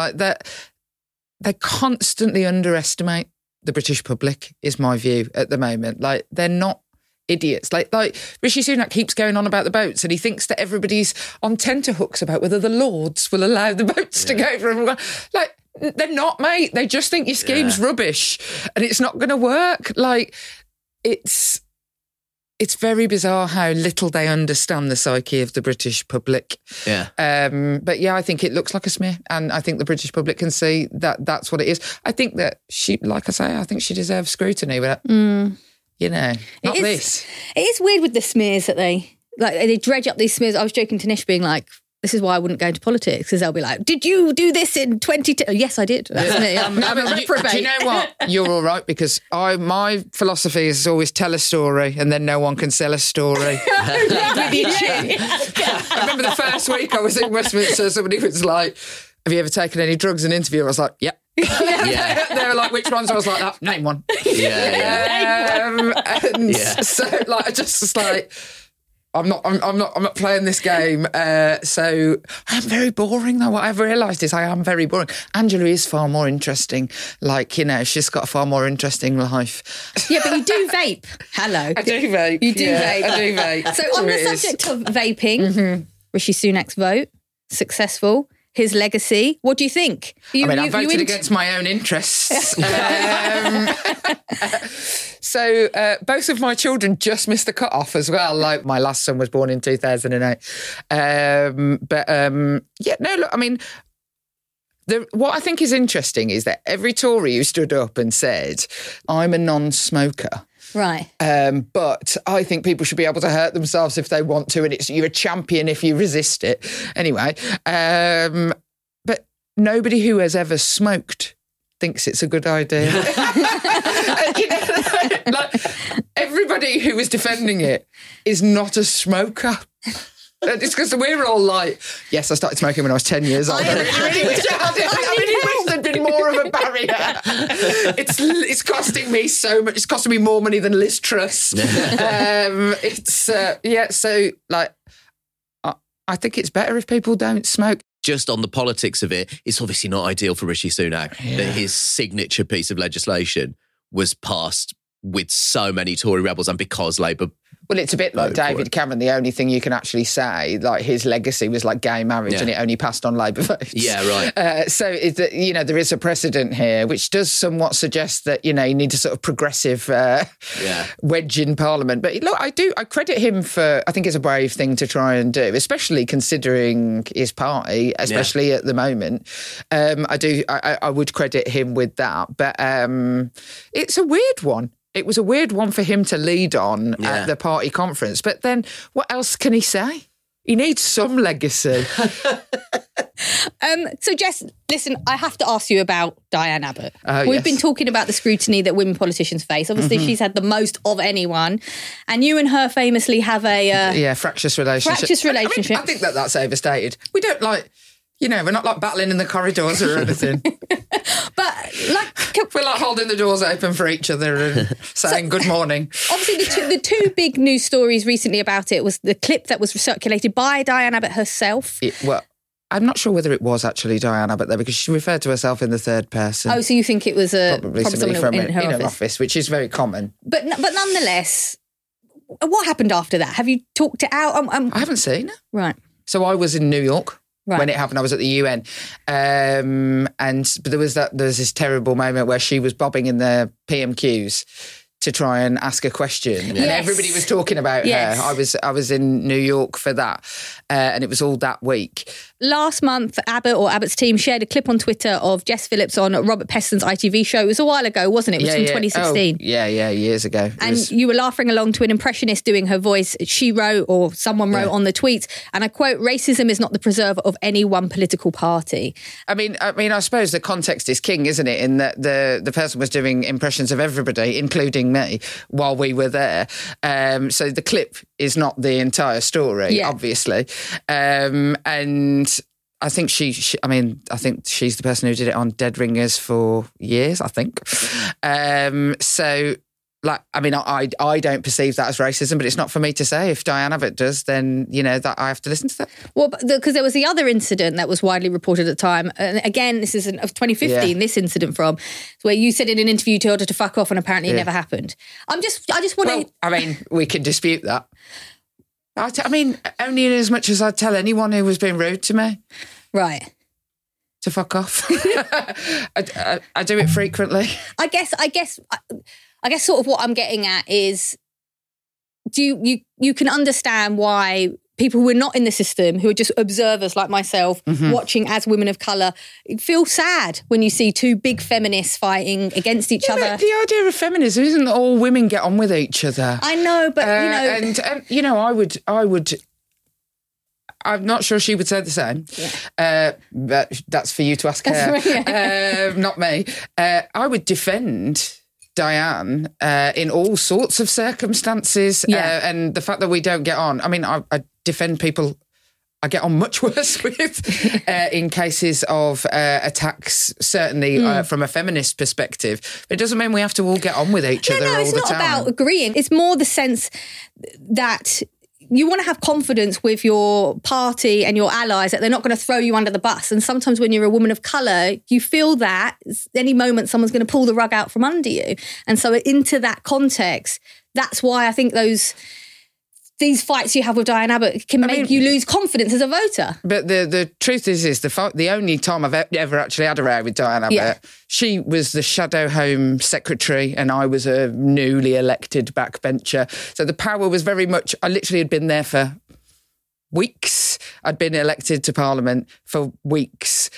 constantly underestimate the British public, is my view at the moment. Like, they're not idiots. Like Rishi Sunak keeps going on about the boats, and he thinks that everybody's on tenterhooks about whether the Lords will allow the boats to go for everyone. Like, they're not, mate. They just think your scheme's rubbish and it's not going to work. Like, it's very bizarre how little they understand the psyche of the British public. Yeah. But I think it looks like a smear, and I think the British public can see that that's what it is. I think that she, like I say, I think she deserves scrutiny, but not this. It is weird with the smears that they dredge up these smears. I was joking to Nish, being like, this is why I wouldn't go into politics, because they'll be like, did you do this in 2010? Yes, I did. That's me. I'm a reprobate. Do you know what? You're all right, because my philosophy is always tell a story and then no one can sell a story. With your chin. I remember the first week I was in Westminster, somebody was like, have you ever taken any drugs in an interview? I was like, yep. They were like, which ones? I was like, name one. So I just was like, I'm not playing this game. So I'm very boring, though. What I've realised is I am very boring. Angela is far more interesting. Like, she's got a far more interesting life. Yeah, but you do vape. Hello. I do vape. You do vape. I do vape. So on the subject of vaping, Rishi Sunak's vote, successful. His legacy. What do you think? I voted against my own interests. So both of my children just missed the cut-off as well. Like, my last son was born in 2008. Look, I mean, what I think is interesting is that every Tory who stood up and said, I'm a non-smoker, right. But I think people should be able to hurt themselves if they want to, and you're a champion if you resist it. Anyway, but nobody who has ever smoked thinks it's a good idea. Everybody who is defending it is not a smoker. It's because we're all like, yes, I started smoking when I was 10 years old. I really wish there'd been more of a barrier. It's costing me so much. It's costing me more money than Liz Truss. I think it's better if people don't smoke. Just on the politics of it, it's obviously not ideal for Rishi Sunak that his signature piece of legislation was passed with so many Tory rebels, and because Labour... Well, it's a bit like David Cameron. The only thing you can actually say, like, his legacy was like gay marriage, and it only passed on Labour votes. Yeah, right. So, there is a precedent here, which does somewhat suggest that, you need a sort of progressive wedge in Parliament. But look, I credit him for, I think it's a brave thing to try and do, especially considering his party, especially at the moment. I would credit him with that. But it's a weird one. It was a weird one for him to lead on at the party conference. But then what else can he say? He needs some legacy. So, Jess, listen, I have to ask you about Diane Abbott. We've been talking about the scrutiny that women politicians face. Obviously, she's had the most of anyone. And you and her famously have a... fractious relationship. Fractious relationship. I think that's overstated. We don't, You know, we're not like battling in the corridors or anything. But we're like holding the doors open for each other and saying good morning. Obviously, the two big news stories recently about it was the clip that was circulated by Diane Abbott herself. Well, I'm not sure whether it was actually Diane Abbott there because she referred to herself in the third person. Oh, so you think it was probably somebody from in her office, which is very common. But nonetheless, what happened after that? Have you talked it out? I haven't seen it. Right. So I was in New York. Right. When it happened, I was at the UN, but there was this terrible moment where she was bobbing in the PMQs to try and ask a question, and everybody was talking about her. I was in New York for that, and it was all that week. Last month, Abbott's team shared a clip on Twitter of Jess Phillips on Robert Peston's ITV show. It was a while ago, wasn't it? It was from 2016. Oh, years ago. And you were laughing along to an impressionist doing her voice. She wrote, or someone wrote on the tweets, and I quote, "Racism is not the preserve of any one political party." I mean, I suppose the context is king, isn't it? In that the person was doing impressions of everybody, including me, while we were there. So the clip is not the entire story, obviously. And I think I think she's the person who did it on Dead Ringers for years, I think. So, I don't perceive that as racism, but it's not for me to say. If Diane Abbott does, then, that I have to listen to that. Well, because there was the other incident that was widely reported at the time. And again, this is of 2015, this incident where you said in an interview you told her to fuck off and apparently it never happened. I just want to... we can dispute that. Only in as much as I'd tell anyone who was being rude to me. Right. To fuck off. I do it frequently. I guess sort of what I'm getting at is, you can understand why people who are not in the system, who are just observers like myself, watching as women of colour, feel sad when you see two big feminists fighting against each other. The idea of feminism isn't that all women get on with each other. I know, but I would. I'm not sure she would say the same, but that's for you to ask her, not me. I would defend Diane in all sorts of circumstances, and the fact that we don't get on. I mean, I defend people I get on much worse with in cases of attacks, certainly from a feminist perspective. But it doesn't mean we have to all get on with each other all the time. No, it's not about agreeing. It's more the sense that you want to have confidence with your party and your allies that they're not going to throw you under the bus. And sometimes when you're a woman of colour, you feel that any moment someone's going to pull the rug out from under you. And so into that context, that's why I think these fights you have with Diane Abbott can make you lose confidence as a voter. But the truth is the only time I've ever actually had a row with Diane Abbott, she was the Shadow Home Secretary and I was a newly elected backbencher. So the power was very much, I literally had been there for weeks. I'd been elected to Parliament for weeks.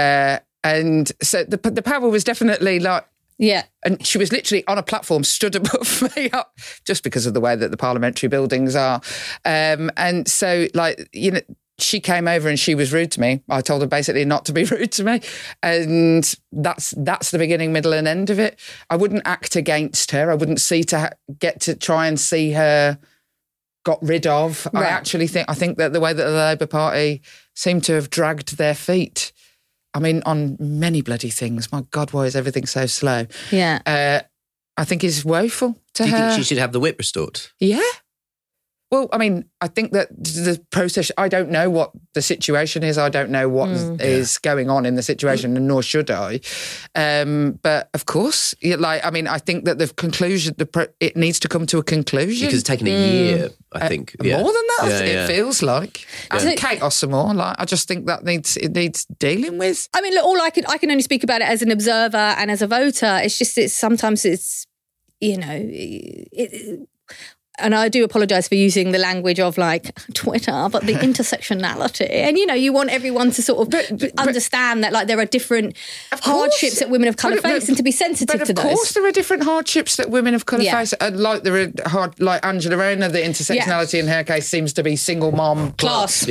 And so the power was definitely like, yeah. And she was literally on a platform stood above me up just because of the way that the parliamentary buildings are. And so, she came over and she was rude to me. I told her basically not to be rude to me. And that's the beginning, middle and end of it. I wouldn't act against her. I wouldn't get to try and see her got rid of. Right. I think that the way that the Labour Party seem to have dragged their feet, on many bloody things. My God, why is everything so slow? Yeah. I think is woeful to her. Do you think she should have the whip restored? Yeah. Well, I think that the process, I don't know what the situation is. I don't know what is going on in the situation, and nor should I. But of course, I think that the conclusion, it needs to come to a conclusion. Because it's taken a year, I think. More than that, it feels like. And chaos some more. I just think that it needs dealing with. Look, I can only speak about it as an observer and as a voter. It's just, sometimes it's, and I do apologise for using the language of Twitter, but the intersectionality. And, you want everyone to sort of understand that there are different hardships that women of colour face and to be sensitive to those. Of course there are different hardships that women of colour face. There are like Angela Rayner, the intersectionality in her case seems to be single mom class.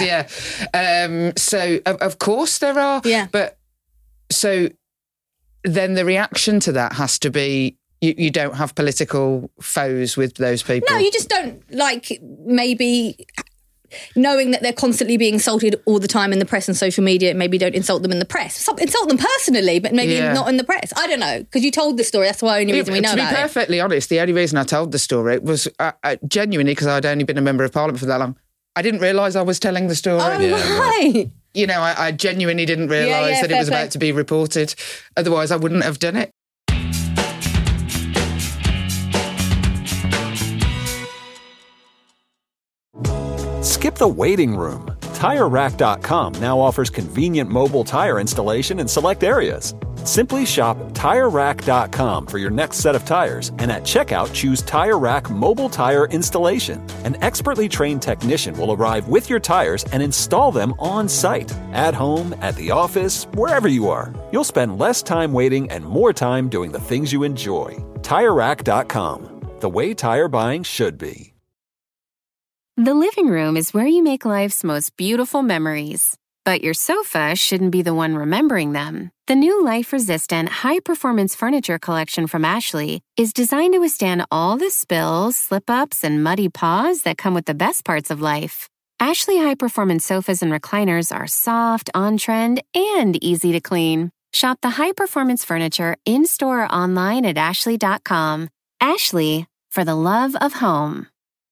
So, of course there are. Yeah. But so then the reaction to that has to be, you don't have political foes with those people. No, you just don't maybe knowing that they're constantly being insulted all the time in the press and social media, maybe don't insult them in the press. Insult them personally, but maybe not in the press. I don't know, because you told the story. That's the only reason we know about it. To be perfectly honest, the only reason I told the story was genuinely because I'd only been a member of Parliament for that long. I didn't realise I was telling the story. Oh, right. You know, I genuinely didn't realise that it was about to be reported. Otherwise, I wouldn't have done it. Skip the waiting room. TireRack.com now offers convenient mobile tire installation in select areas. Simply shop TireRack.com for your next set of tires, and at checkout, choose Tire Rack Mobile Tire Installation. An expertly trained technician will arrive with your tires and install them on site, at home, at the office, wherever you are. You'll spend less time waiting and more time doing the things you enjoy. TireRack.com, the way tire buying should be. The living room is where you make life's most beautiful memories. But your sofa shouldn't be the one remembering them. The new life-resistant, high-performance furniture collection from Ashley is designed to withstand all the spills, slip-ups, and muddy paws that come with the best parts of life. Ashley high-performance sofas and recliners are soft, on-trend, and easy to clean. Shop the high-performance furniture in-store or online at ashley.com. Ashley, for the love of home.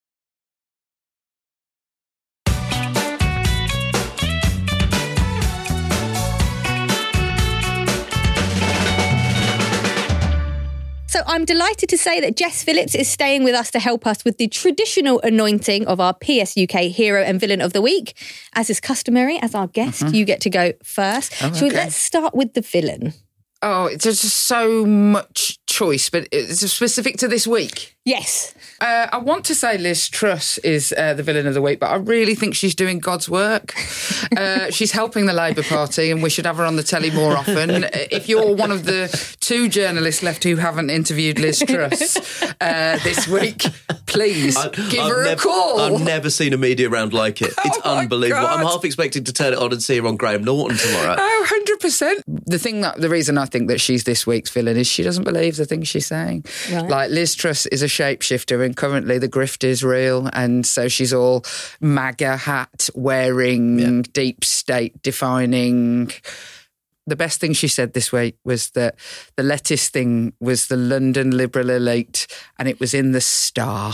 So I'm delighted to say that Jess Phillips is staying with us to help us with the traditional anointing of our PSUK Hero and Villain of the Week. As is customary, as our guest, you get to go first. So let's start with the villain. Oh, there's just so much choice, but it's specific to this week. Yes. I want to say Liz Truss is the villain of the week, but I really think she's doing God's work. She's helping the Labour Party, and we should have her on the telly more often. If you're one of the 2 journalists left who haven't interviewed Liz Truss this week, please give her a call. I've never seen a media round like it. It's unbelievable. God. I'm half expecting to turn it on and see her on Graham Norton tomorrow. Oh, 100%. The reason I think that she's this week's villain is she doesn't believe the things she's saying. Right. Like, Liz Truss is a shapeshifter, and currently the grift is real, and so she's all MAGA hat wearing, deep state defining. The best thing she said this week was that the lettuce thing was the London Liberal elite, and it was in the Star.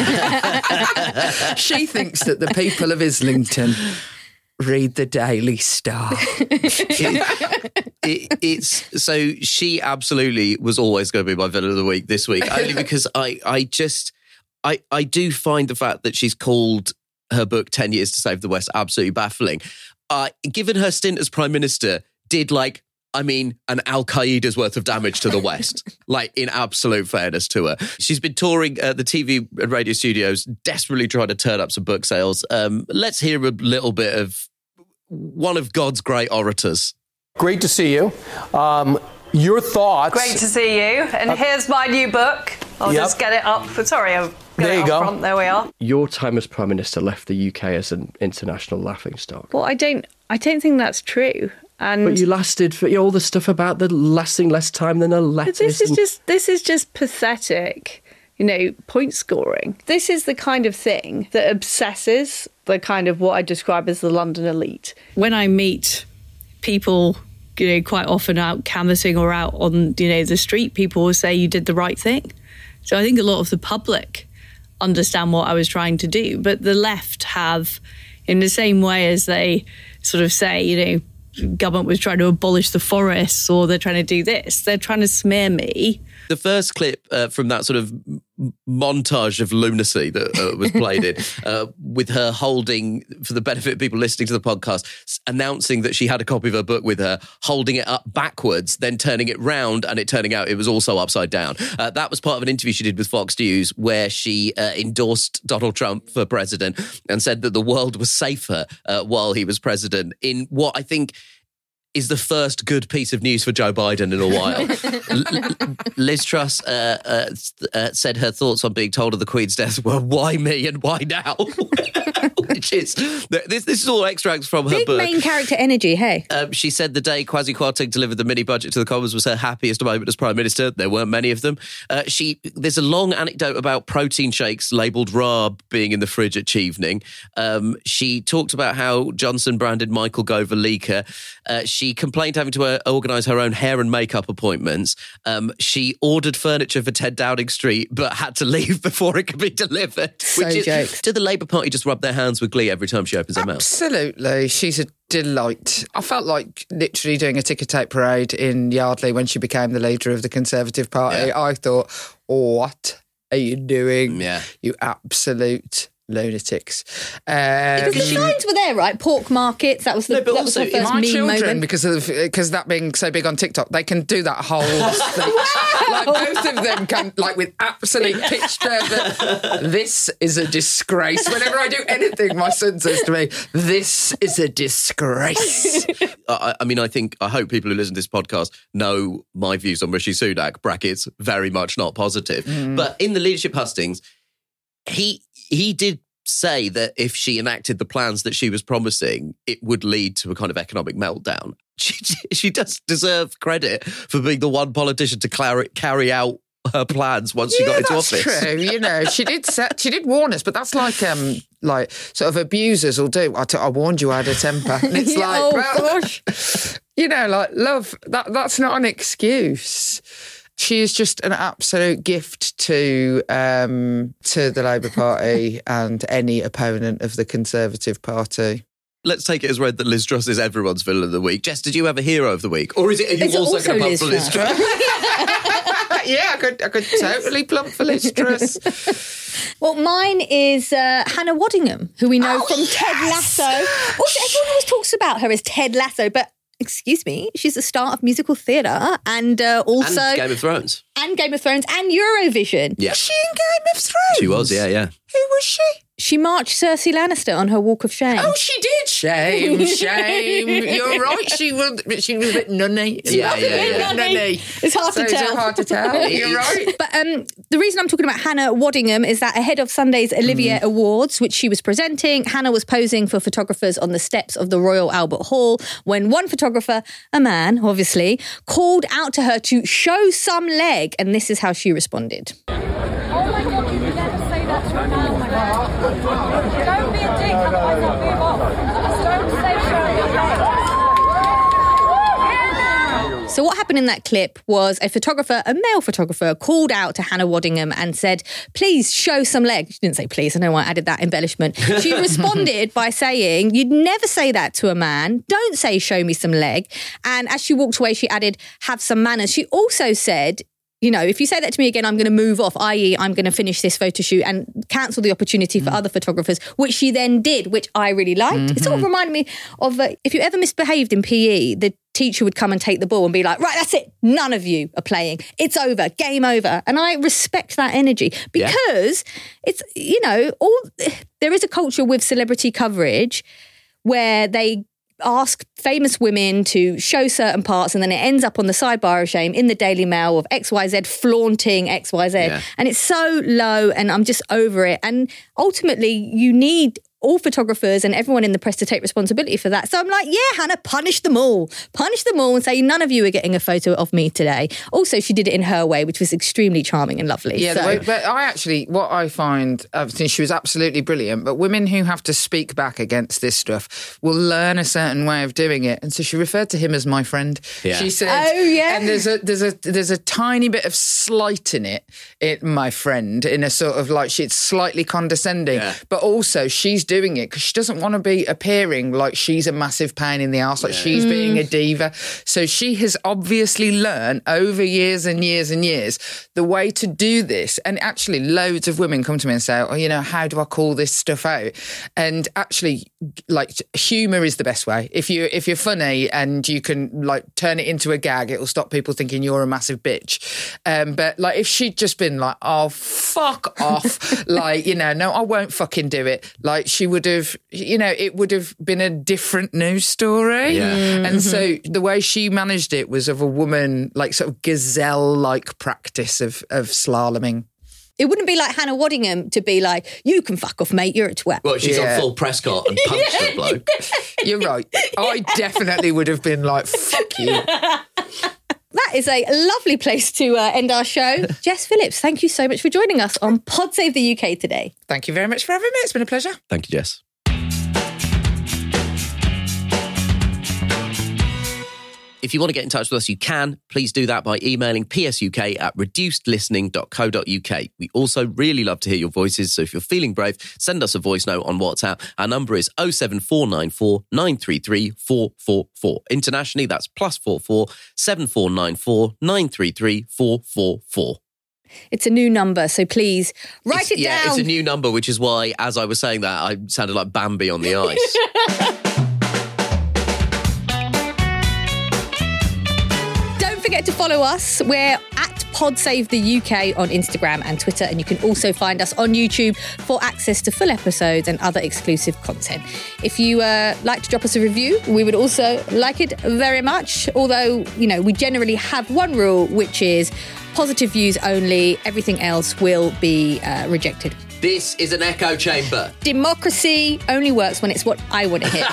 She thinks that the people of Islington read the Daily Star. It's so she absolutely was always going to be my villain of the week this week, only because I do find the fact that she's called her book 10 Years to Save the West absolutely baffling. Given her stint as Prime Minister, did an Al-Qaeda's worth of damage to the West, in absolute fairness to her. She's been touring the TV and radio studios, desperately trying to turn up some book sales. Let's hear a little bit of one of God's great orators. Great to see you. Your thoughts. Great to see you. And here's my new book. I'll just get it up. Sorry, I'll get it up front. There we are. Your time as Prime Minister left the UK as an international laughingstock. Well, I don't think that's true. But you lasted for all the stuff about the lasting less time than a lettuce. This is just pathetic. Point scoring. This is the kind of thing that obsesses the kind of what I describe as the London elite. When I meet people, quite often out canvassing or out on, the street, people will say you did the right thing. So I think a lot of the public understand what I was trying to do. But the left have, in the same way as they sort of say, government was trying to abolish the forests or they're trying to do this, they're trying to smear me. The first clip from that sort of montage of lunacy that was played in, with her holding, for the benefit of people listening to the podcast, announcing that she had a copy of her book with her, holding it up backwards, then turning it round, and it turning out it was also upside down. That was part of an interview she did with Fox News, where she endorsed Donald Trump for president and said that the world was safer while he was president, in what I think is the first good piece of news for Joe Biden in a while. Liz Truss said her thoughts on being told of the Queen's death were, why me and why now? Which is, this is all extracts from her Big book. main character energy, hey. She said the day Kwasi Kwarteng delivered the mini budget to the Commons was her happiest moment as Prime Minister. There weren't many of them. There's a long anecdote about protein shakes labelled Raab being in the fridge at Chevening. She talked about how Johnson branded Michael Gove a leaker. She complained having to organise her own hair and makeup appointments. She ordered furniture for 10 Downing Street but had to leave before it could be delivered. Jokes. Do the Labour Party just rub their hands with glee every time she opens her mouth? Absolutely. She's a delight. I felt like literally doing a ticker tape parade in Yardley when she became the leader of the Conservative Party. Yeah. I thought, what are you doing? Yeah. You absolute lunatics. Because the signs were there, right? Pork markets. That was the, that was the first my meme children, moment. because that being so big on TikTok, they can do that whole thing. Like both of them can, like with absolute pitch perfect. This is a disgrace. Whenever I do anything, my son says to me, "This is a disgrace." I hope people who listen to this podcast know my views on Rishi Sunak. Brackets very much not positive, but in the leadership hustings, he did say that if she enacted the plans that she was promising, it would lead to a kind of economic meltdown. She does deserve credit for being the one politician to carry out her plans once she got into office. That's true. You know, she did warn us, but that's like sort of abusers will do. I warned you I had a temper. And it's like, gosh. You know, like, love, that's not an excuse. She is just an absolute gift to the Labour Party and any opponent of the Conservative Party. Let's take it as read that Liz Truss is everyone's villain of the week. Jess, did you have a hero of the week? Or are you also going to pump for Liz Truss? Yeah, I could totally plump for Liz Truss. Well, mine is Hannah Waddingham, who we know from Ted Lasso. Also, everyone always talks about her as Ted Lasso, but excuse me, she's the star of musical theatre and also... And Game of Thrones. And Game of Thrones and Eurovision. Yeah. Was she in Game of Thrones? She was, yeah. Who was she? She marched Cersei Lannister on her walk of shame. Oh, she did. Shame. You're right. She was a bit nunny. Yeah. Nunny. It's hard to tell. It's hard to tell. You're right. But the reason I'm talking about Hannah Waddingham is that ahead of Sunday's Olivier Awards, which she was presenting, Hannah was posing for photographers on the steps of the Royal Albert Hall when one photographer, a man, obviously, called out to her to show some leg. And this is how she responded. Oh my God, you would never say that to a man, my God. Don't be a dick, otherwise I'll move off. Don't say show your leg. So what happened in that clip was a male photographer, called out to Hannah Waddingham and said, please show some leg. She didn't say please, I don't know why I added that embellishment. She responded by saying, you'd never say that to a man. Don't say show me some leg. And as she walked away, she added, have some manners. She also said, you know, if you say that to me again, I'm going to move off, i.e. I'm going to finish this photo shoot and cancel the opportunity for other photographers, which she then did, which I really liked. It sort of reminded me of if you ever misbehaved in PE, the teacher would come and take the ball and be like, right, that's it. None of you are playing. It's over. Game over. And I respect that energy because it's, you know, there is a culture with celebrity coverage where they ask famous women to show certain parts and then it ends up on the sidebar of shame in the Daily Mail of XYZ flaunting XYZ. Yeah. And it's so low and I'm just over it. And ultimately you need all photographers and everyone in the press to take responsibility for that. So I'm like, yeah, Hannah, punish them all and say none of you are getting a photo of me today. Also, she did it in her way, which was extremely charming and lovely. Yeah, but what I find, she was absolutely brilliant, but women who have to speak back against this stuff will learn a certain way of doing it. And so she referred to him as my friend. Yeah. She said, oh, yeah. And there's a tiny bit of slight in it, my friend, in a sort of like, it's slightly condescending, but also she's doing it because she doesn't want to be appearing like she's a massive pain in the arse, like she's being a diva. So she has obviously learned over years and years and years the way to do this. And actually loads of women come to me and say, oh, you know, how do I call this stuff out? And actually, like, humour is the best way. If you're funny and you can like turn it into a gag, it'll stop people thinking you're a massive bitch. But like if she'd just been like, oh, fuck off, like, you know, no, I won't fucking do it. Like she she would have, it would have been a different news story. Yeah. And so the way she managed it was of a woman, like sort of gazelle-like practice of slaloming. It wouldn't be like Hannah Waddingham to be like, you can fuck off, mate, you're a twat. Well, she's on full Prescott and punched the bloke. You're right. I definitely would have been like, fuck you. That is a lovely place to end our show. Jess Phillips, thank you so much for joining us on Pod Save the UK today. Thank you very much for having me. It's been a pleasure. Thank you, Jess. If you want to get in touch with us, you can. Please do that by emailing psuk@reducedlistening.co.uk. We also really love to hear your voices, so if you're feeling brave, send us a voice note on WhatsApp. Our number is 07494 933 444. Internationally, that's +44 7494 933 444. It's a new number, so please write it down. Yeah, it's a new number, which is why, as I was saying that, I sounded like Bambi on the ice. Forget to follow us. We're at Pod Save the UK on Instagram and Twitter, and you can also find us on YouTube for access to full episodes and other exclusive content. If you like to drop us a review, we would also like it very much. Although, we generally have one rule, which is positive views only. Everything else will be rejected. This is an echo chamber. Democracy only works when it's what I want to hear.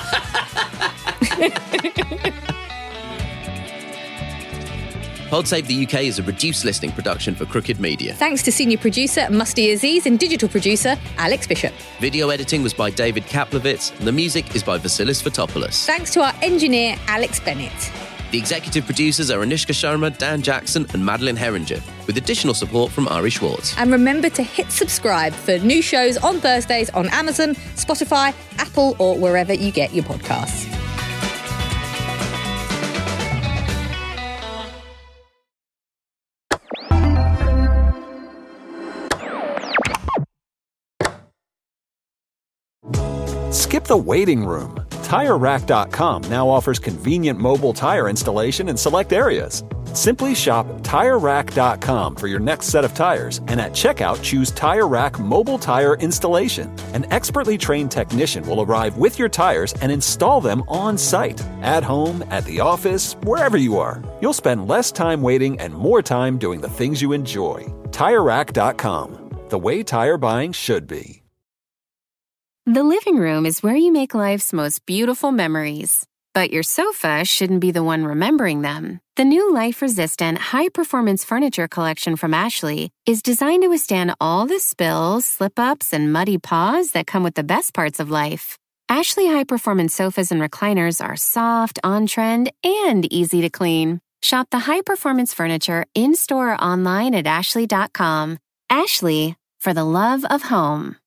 Pod Save the UK is a reduced listening production for Crooked Media. Thanks to senior producer Musty Aziz and digital producer Alex Bishop. Video editing was by David Kaplowitz, and the music is by Vasilis Fotopoulos. Thanks to our engineer Alex Bennett. The executive producers are Anishka Sharma, Dan Jackson and Madeline Herringer, with additional support from Ari Schwartz. And remember to hit subscribe for new shows on Thursdays on Amazon, Spotify, Apple or wherever you get your podcasts. Skip the waiting room. TireRack.com now offers convenient mobile tire installation in select areas. Simply shop TireRack.com for your next set of tires, and at checkout, choose Tire Rack Mobile Tire Installation. An expertly trained technician will arrive with your tires and install them on site, at home, at the office, wherever you are. You'll spend less time waiting and more time doing the things you enjoy. TireRack.com, the way tire buying should be. The living room is where you make life's most beautiful memories. But your sofa shouldn't be the one remembering them. The new life-resistant, high-performance furniture collection from Ashley is designed to withstand all the spills, slip-ups, and muddy paws that come with the best parts of life. Ashley high-performance sofas and recliners are soft, on-trend, and easy to clean. Shop the high-performance furniture in-store or online at ashley.com. Ashley, for the love of home.